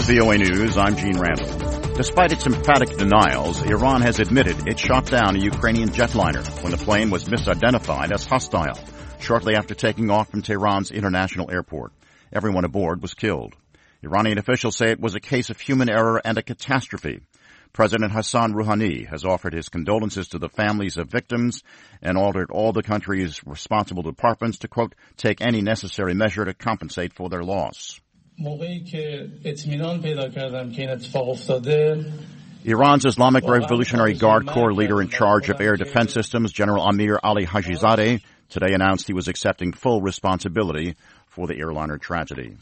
is VOA News. I'm Gene Randall. Despite its emphatic denials, Iran has admitted it shot down a Ukrainian jetliner when the plane was misidentified as hostile shortly after taking off from Tehran's international airport. Everyone aboard was killed. Iranian officials say it was a case of human error and a catastrophe. President Hassan Rouhani has offered his condolences to the families of victims and ordered all the country's responsible departments to, quote, take any necessary measure to compensate for their loss. Iran's Islamic Revolutionary Guard Corps leader in charge of air defense systems, General Amir Ali Hajizadeh, today announced he was accepting full responsibility for the airliner tragedy.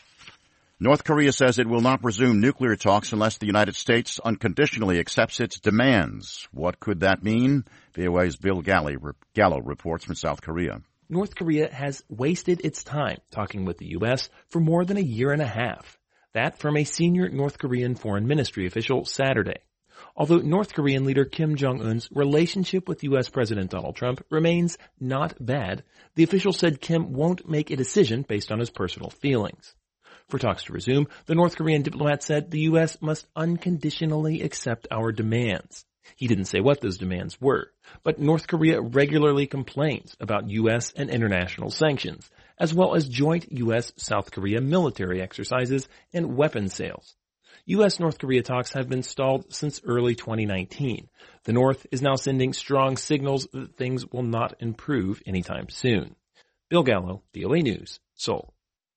North Korea says it will not resume nuclear talks unless the United States unconditionally accepts its demands. What could that mean? VOA's Bill Gallo reports from South Korea. North Korea has wasted its time talking with the U.S. for more than a year and a half. That from a senior North Korean foreign ministry official Saturday. Although North Korean leader Kim Jong-un's relationship with U.S. President Donald Trump remains not bad, the official said Kim won't make a decision based on his personal feelings. For talks to resume, the North Korean diplomat said the U.S. must unconditionally accept our demands. He didn't say what those demands were, but North Korea regularly complains about U.S. and international sanctions, as well as joint U.S.-South Korea military exercises and weapons sales. U.S.-North Korea talks have been stalled since early 2019. The North is now sending strong signals that things will not improve anytime soon. Bill Gallo, VOA News, Seoul.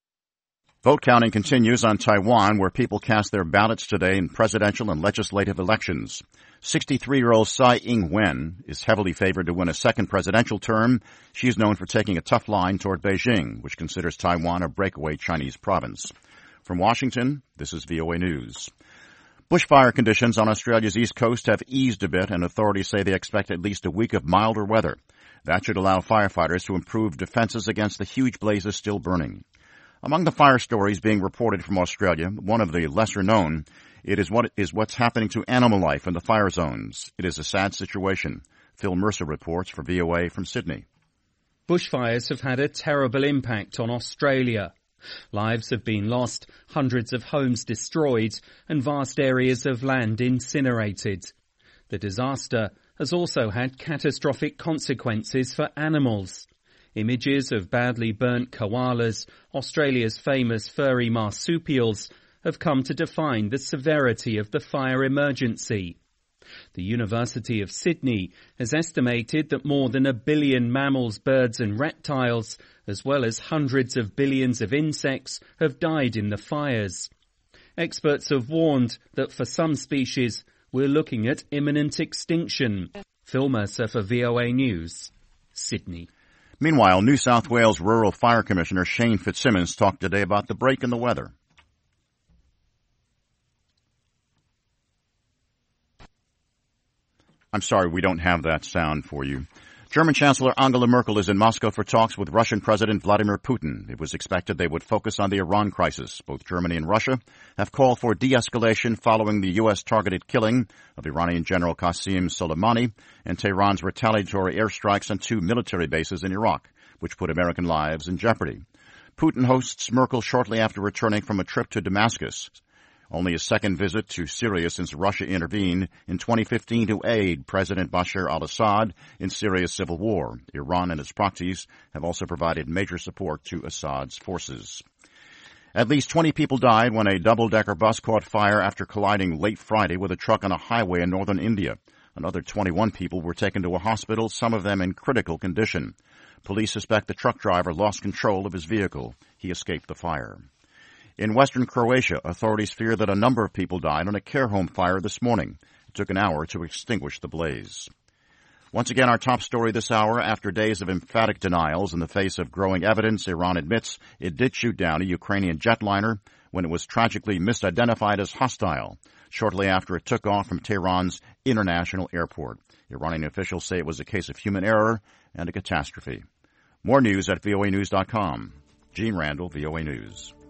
Vote counting continues on Taiwan, where people cast their ballots today in presidential and legislative elections. 63-year-old Tsai Ing-wen is heavily favored to win a second presidential term. She is known for taking a tough line toward Beijing, which considers Taiwan a breakaway Chinese province. From Washington, this is VOA News. Bushfire conditions on Australia's east coast have eased a bit, and authorities say they expect at least a week of milder weather. That should allow firefighters to improve defenses against the huge blazes still burning. Among the fire stories being reported from Australia, one of the lesser known, it is what's happening to animal life in the fire zones. It is a sad situation. Phil Mercer reports for VOA from Sydney. Bushfires have had a terrible impact on Australia. Lives have been lost, hundreds of homes destroyed, and vast areas of land incinerated. The disaster has also had catastrophic consequences for animals. Images of badly burnt koalas, Australia's famous furry marsupials, have come to define the severity of the fire emergency. The University of Sydney has estimated that more than 1 billion mammals, birds and reptiles, as well as hundreds of billions of insects, have died in the fires. Experts have warned that for some species, we're looking at imminent extinction. Phil Mercer for VOA News, Sydney. Meanwhile, New South Wales Rural Fire Commissioner Shane Fitzsimmons talked today about the break in the weather. I'm sorry, we don't have that sound for you. German Chancellor Angela Merkel is in Moscow for talks with Russian President Vladimir Putin. It was expected they would focus on the Iran crisis. Both Germany and Russia have called for de-escalation following the U.S. targeted killing of Iranian General Qasem Soleimani and Tehran's retaliatory airstrikes on 2 military bases in Iraq, which put American lives in jeopardy. Putin hosts Merkel shortly after returning from a trip to Damascus, only his second visit to Syria since Russia intervened in 2015 to aid President Bashar al-Assad in Syria's civil war. Iran and its proxies have also provided major support to Assad's forces. At least 20 people died when a double-decker bus caught fire after colliding late Friday with a truck on a highway in northern India. Another 21 people were taken to a hospital, some of them in critical condition. Police suspect the truck driver lost control of his vehicle. He escaped the fire. In western Croatia, authorities fear that a number of people died on a care home fire this morning. It took an hour to extinguish the blaze. Once again, our top story this hour. After days of emphatic denials in the face of growing evidence, Iran admits it did shoot down a Ukrainian jetliner when it was tragically misidentified as hostile shortly after it took off from Tehran's international airport. Iranian officials say it was a case of human error and a catastrophe. More news at voanews.com. Gene Randall, VOA News.